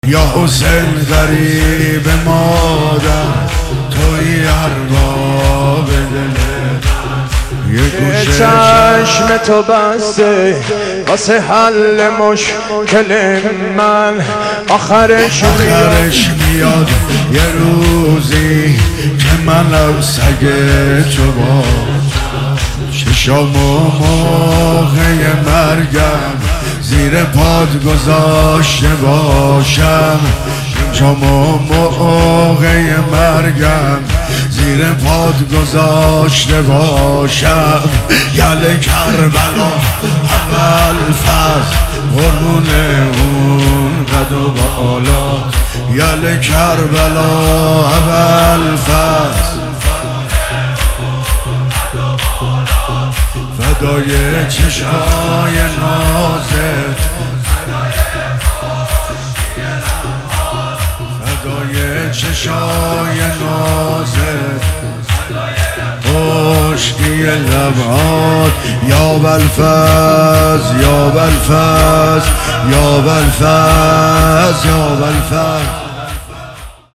یا حسین غریب مادر توی ارباب دله یه گوشه چشم تو بسته واسه حل مشکل من آخرش میاد یه روزی که من سگ تو با چشام و موقع مرگم زیر پاد گذاشته باشم چشام و موقع مرگم زیر پاد گذاشته باشم یل کربلا اول فصل قربون اون قد و بالا یل کربلا اول فصل فدای چشای نازت فدای چشای نازت خشکی لبات یا بلفز یا بلفز یا بلفز یا بلفز